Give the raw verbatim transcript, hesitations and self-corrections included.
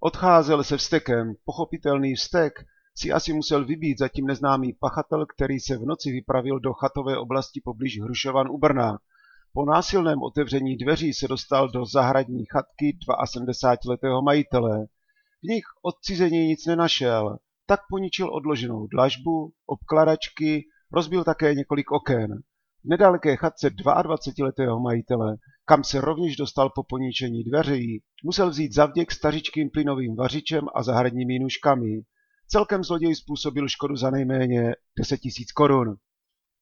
Odcházel se vztekem. Pochopitelný vztek si asi musel vybít zatím neznámý pachatel, který se v noci vypravil do chatové oblasti poblíž Hrušovan u Brna. Po násilném otevření dveří se dostal do zahradní chatky sedmdesátiletého majitele. V nich odcizení nic nenašel, tak poničil odloženou dlažbu, obkladačky, rozbil také několik oken. V nedaleké chatce dvaadvacetiletého majitele, kam se rovněž dostal po poničení dveří, musel vzít zavděk stařičkým plynovým vařičem a zahradními nůžkami. Celkem zloděj způsobil škodu za nejméně deset tisíc korun.